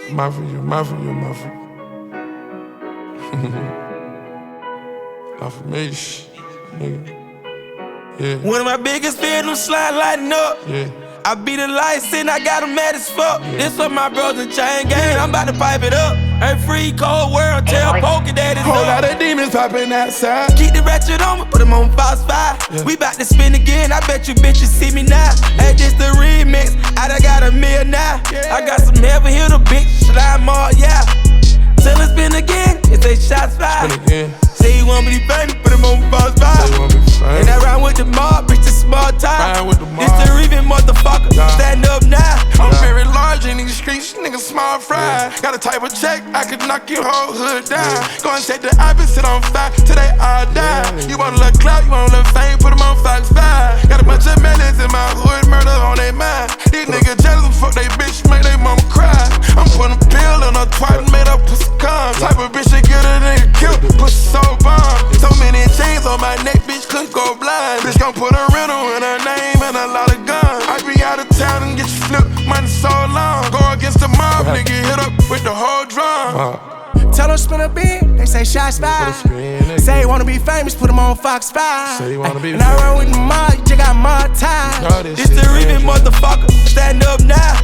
Mafia. Not for me, nigga. Yeah. One of my biggest fears, them slide lighting up. Yeah. I beat the lights and I got them mad as fuck. Yeah. This for my brother chain gang, I'm about to pipe it up. Ain't free, cold world, tell Poker that it's Whole up. lot of demons popping outside. Keep the ratchet on me, put them on Fox 5. Yeah. We bout to spin again, I bet you bitches see me now. Hey, this the remix, I done got a meal now. Yeah. I got some heavy hitter, bitch, slime all, yeah. Till it's spin again, it's a shots fired. Spin again. Say you want me to be famous, put them on Fox 5. Say you want me to be famous. And I ride with the mob, bitch, the small time. Ride with the mob. This the Reven motherfucker, Yeah. stand up now. I'm very large in these streets, niggas small fry. Got a type of check, I could knock your whole hood down. Go and set the opposite on fire, till they all die. You want a little clout, you want a little fame, put them on Fox 5. Got a bunch of melons in my hood, murder on their mind. These niggas jealous and fuck they bitch, make they mama cry. I'm putting a pill in her twat and made her pussy come. Type of bitch that get a nigga killed, pussy so bomb. So many chains on my neck, bitch could go blind. Bitch gon' put a rental in her name and a lot of guns. I be out of town and get you flipped, money so long. Go against the mob, nigga hit up with the whole drum. Tell them spin a bean, they say shots fired. Say you wanna be famous, put them on Fox 5. Say you wanna be and I run with the mob, you just got mob ties. This the Reven motherfucker, stand up now.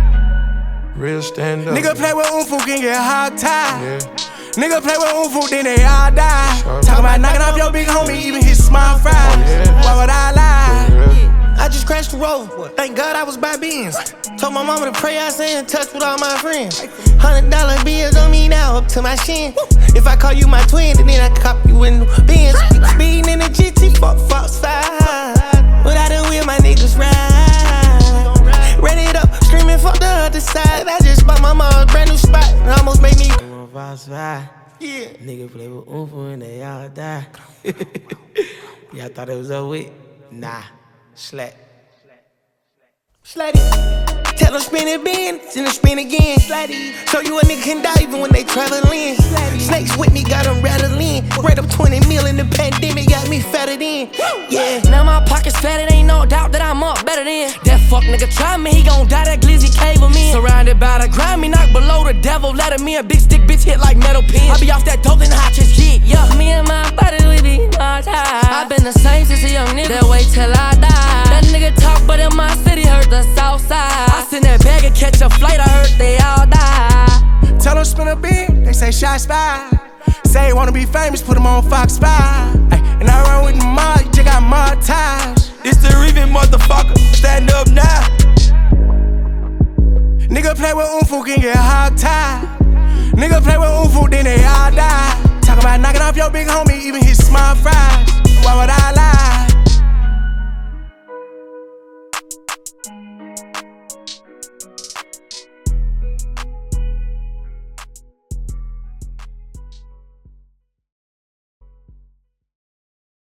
Real stand up. Nigga play with Umfu, can get hog tied. Yeah. Nigga play with Umfu, then they all die. Sure. Talk about knocking off your big homie, even his small fries. Yeah. Why would I lie? Yeah. I just crashed the road. Thank God I was by Benz. Told my mama to pray, I stay in touch with all my friends. $100 bills on me now, up to my shin. If I call you my twin, then I cop you in the Benz. Speeding in the GT, fuck Fox 5. Without a wheel, my niggas ride. Ran it up, screaming fuck the other side. I just bought my mom a brand new spot, and almost made me on Fox 5. Yeah. Nigga play with Umfu and they all die. Y'all thought it was over with? Nah. Slack. Slatty. Tell them spin it bin, then spin again. Slatty. Show you a nigga can die even when they travelin'. Snakes with me, got them rattling. Right up 20 mil in the pandemic, got me fatted in. Yeah. Now my pockets fatted, ain't no doubt that I'm up better than. That fuck nigga try me, he gon' die, that glizzy cave him in. Surrounded by the grind, me knock below the devil. Let him in, big stick bitch hit like metal pins. I be off that dope and hot just shit, yeah. Me and my buddy, we be all tied. I been the same since a young nigga, that wait till I die. That nigga talk, but in my city hurt the south side. I send that bag and catch a flight, I heard they all die. Tell them spin a bean, they say shots fired. Say you wanna be famous, put them on Fox 5. Ay, and I run with the mob, you just got mob ties. This the Reven motherfucker, stand up now. Nigga play with Umfu, can get hog tied. Nigga play with Umfu, then they all die. Talk about knocking off your big homie, even his small fries. Why would I lie?